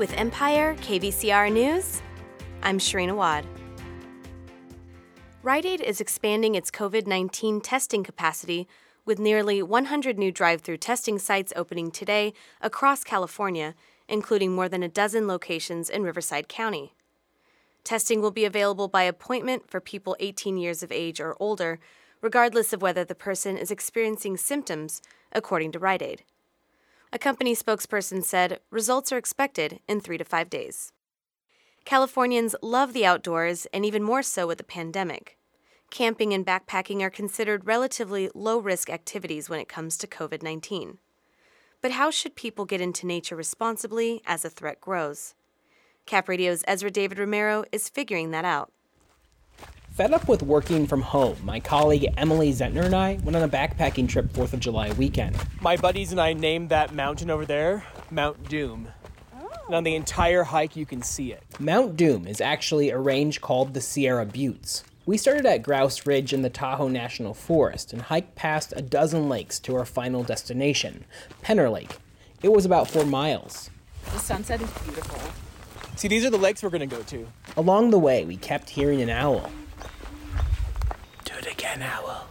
With Empire KVCR News, I'm Sharina Wad. Rite Aid is expanding its COVID-19 testing capacity with nearly 100 new drive-through testing sites opening today across California, including more than a dozen locations in Riverside County. Testing will be available by appointment for people 18 years of age or older, regardless of whether the person is experiencing symptoms, according to Rite Aid. A company spokesperson said results are expected in 3 to 5 days. Californians love the outdoors, and even more so with the pandemic. Camping and backpacking are considered relatively low-risk activities when it comes to COVID-19. But how should people get into nature responsibly as the threat grows? Cap Radio's Ezra David Romero is figuring that out. Fed up with working from home, my colleague Emily Zentner and I went on a backpacking trip 4th of July weekend. My buddies and I named that mountain over there Mount Doom. And on the entire hike, you can see it. Mount Doom is actually a range called the Sierra Buttes. We started at Grouse Ridge in the Tahoe National Forest and hiked past a dozen lakes to our final destination, Penner Lake. It was about 4 miles. The sunset is beautiful. See, these are the lakes we're going to go to. Along the way, we kept hearing an owl. Do it again, owl.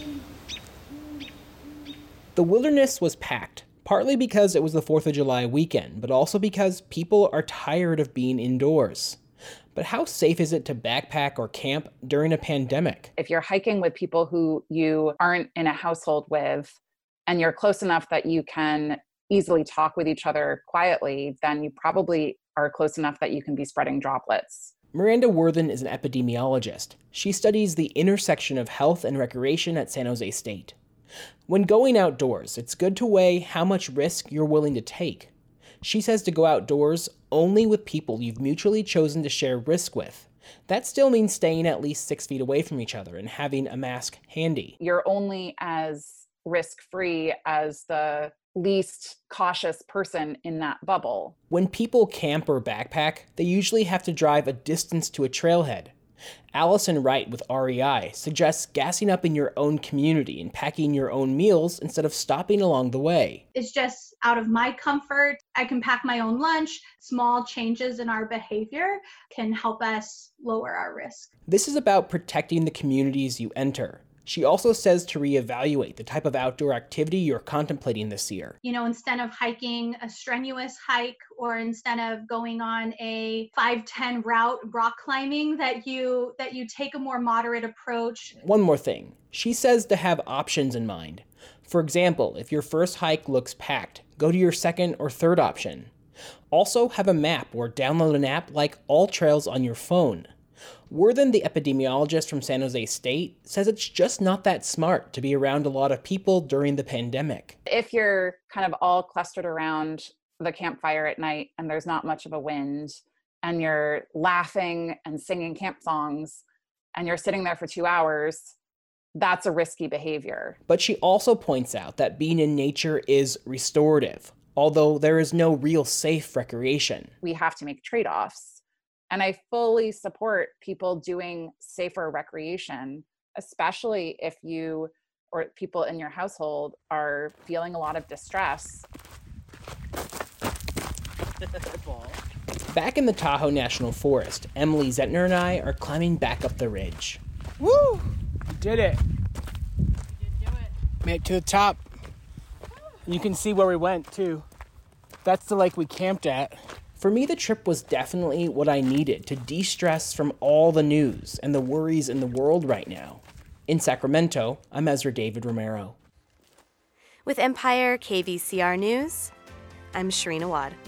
The wilderness was packed, partly because it was the 4th of July weekend, but also because people are tired of being indoors. But how safe is it to backpack or camp during a pandemic? If you're hiking with people who you aren't in a household with, and you're close enough that you can easily talk with each other quietly, then you probably are close enough that you can be spreading droplets. Miranda Worthen is an epidemiologist. She studies the intersection of health and recreation at San Jose State. When going outdoors, it's good to weigh how much risk you're willing to take. She says to go outdoors only with people you've mutually chosen to share risk with. That still means staying at least 6 feet away from each other and having a mask handy. You're only as risk-free as the least cautious person in that bubble. When people camp or backpack, they usually have to drive a distance to a trailhead. Allison Wright with REI suggests gassing up in your own community and packing your own meals instead of stopping along the way. It's just out of my comfort. I can pack my own lunch. Small changes in our behavior can help us lower our risk. This is about protecting the communities you enter. She also says to reevaluate the type of outdoor activity you're contemplating this year. Instead of hiking a strenuous hike or instead of going on a 5-10 route rock climbing, that you take a more moderate approach. One more thing. She says to have options in mind. For example, if your first hike looks packed, go to your second or third option. Also, have a map or download an app like AllTrails on your phone. Worthen, the epidemiologist from San Jose State, says it's just not that smart to be around a lot of people during the pandemic. If you're kind of all clustered around the campfire at night and there's not much of a wind and you're laughing and singing camp songs and you're sitting there for 2 hours, that's a risky behavior. But she also points out that being in nature is restorative, although there is no real safe recreation. We have to make trade-offs. And I fully support people doing safer recreation, especially if you or people in your household are feeling a lot of distress. Back in the Tahoe National Forest, Emily Zentner and I are climbing back up the ridge. Woo! We did it. You do it. Made it to the top. And you can see where we went, too. That's the lake we camped at. For me, the trip was definitely what I needed to de-stress from all the news and the worries in the world right now. In Sacramento, I'm Ezra David Romero. With Empire KVCR News, I'm Sharina Wad.